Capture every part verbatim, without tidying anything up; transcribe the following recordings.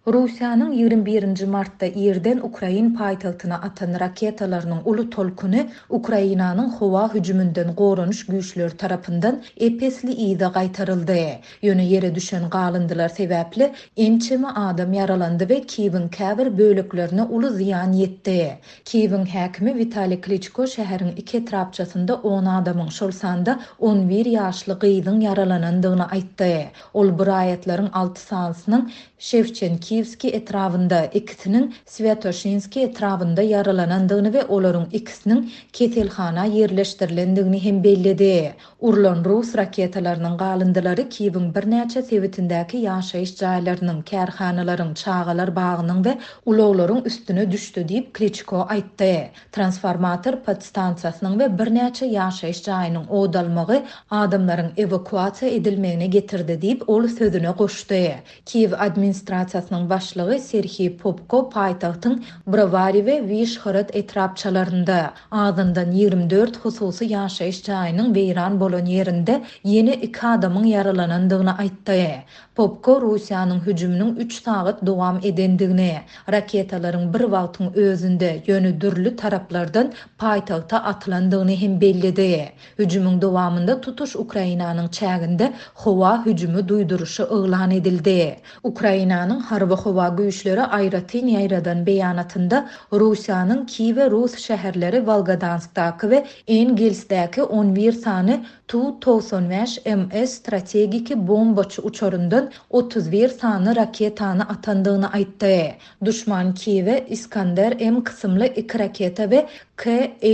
Rusiýanyň ýygrimi birinji martda ýerden Ukrain paýtagtyna atan raketalarynyň uly tolkuny Ukrainanyň howa hüjümünden goranuş güýçleri tarapyndan epesli ýyda gaýtaryldy. Ýöne ýere düşen galyndylar sebäpli ençeme adam yaralandy we Kiýewiň käbir böleklerine uly ziýan ýetdi. Kiýewiň häkimi Vitaliy Klitschko şäheriň iki etrapçasynda on adamyň şol sanda on bir ýaşly gyzyň yaralanandygyny aýtdy. Ol bir aýatlaryň alty sanasynyň Şevçenkivski etrafında, ikisinin Svetoshinski etrafında yaralanandygyny we olaryň ikisiniň keselhana ýerleşdirilendigini hem bellidi. Urulan Rus raketalarynyň galındylary Kiýewiň bir näçe sebitindäki ýaşaýyş jaýlarynyň, kärhanalaryň, çağalar bagynyň we ulaglaryň üstüne düşdi diýip Klitschko aýtdy. Transformator podstansiýasynyň we bir näçe ýaşaýyş jaýynyň odalmagy adamlaryň evakuasiýa edilmegine getirdi diýip ol sözüne goşdy. Kiýew administrasiýasynyň başlygy Serhiy Popko paýtagtyň Brovary we Vyshhorod etrapçalarynda azyndan ýygrimi dört hususy ýaşaýyş jaýynyň beýran bolan ýerinde ýene iki adamyň yaralanandygyny aýtdy. Popko Rusiýanyň hüjüminiň üç sagat dowam edendigini, raketalaryň bir wagtyň özünde ýöne dürli taraplardan paýtagta atylandygyny hem bellidi. Hüjümüň dowamında tutuş Ukrainanyň çäginde howa hüjümi duýduruşy oglan edildi. Ukrainanyň harby howa güýçleri aýratyn ýaýradan beýanatynda Rusiýanyň Kiýew we Rus şäherleri Volgodanskdaky we Engelsdäki on bir sany Tu doksan beş M S strategiki bombaçy uçaryndan otuz bir sany raketany atandygyny aýtdy. Duşman Kiýewe Iskander M kysymly iki raketa we K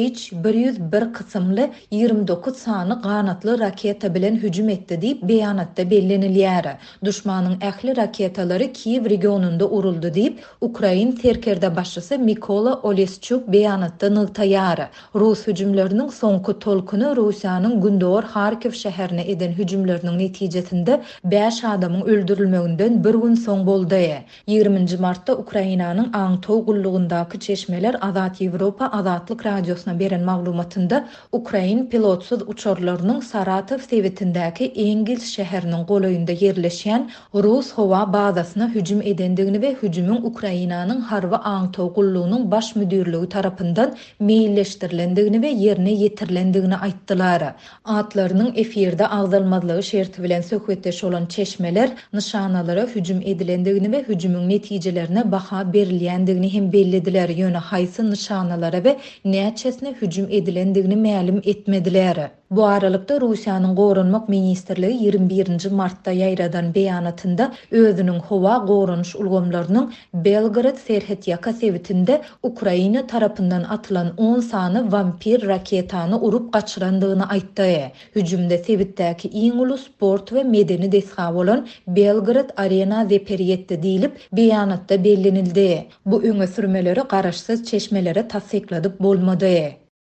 H bir yüz bir kysymly ýygrimi dokuz sany ganatly raketa bilen hüjüm etdi diýip beýanatda bellenilýär. Duşmanyň ähli raketalary Kiýew regionunda uruldy diýip Ukrain terkerde başçysy Mykola Oleschuk beýanatda nygtaýar. Rus hüjümleriniň soňky tolkuny Rusiýanyň Gündor Harkiv şäherine eden hüjümleriniň netijesinde beş adamyň öldürilmeginden bir gün soň boldy. ýygrimiňji martda Ukrainanyň Aňtow gullugyndaky çeşmeler Azat Ýewropa Azatlyk radiosuna beren maglumatynda Ukrain pilotsuz uçarlarynyň Saratow sebitindäki Engels şäheriniň golaýynda ýerleşýän Rus howa bazasyna hüjüm edendigini we hüjümüň Ukrainanyň harby Aňtow gullugynyň baş müdirligi tarapyndan meýilleşdirilendigini we ýerine ýetirilendigini aýtdylar. Atlarynyň efirde agdalmazlygy şerti bilen söhbetdeş bolan çeşmeler nişanalara hüjüm edilendigini we hüjümüň netijelerine baha berilýändigini hem bellediler. Ýöne haýsy nişanalara we näçesine hüjüm edilendigini ma'lum etmediler. Bu aralykda Rusiýanyň Gorunmak ministrligi ýygrimi birinji martda ýaýradan beýanatynda özüniň howa goranuş ulgamlarynyň Belgrad serhet ýaka sebitinde Ukraina tarapyndan atylan on sany vampir raketany urup gaçyrandygyny aýtdy. Hüjümde sebitdäki iň uly sport we medeni desha bolan Belgrad Arena zeperiyetdi diýilip beýanatda bellenildi. Bu öňe sürmeleri garaşsyz çeşmelere tasdikladyp bolmady.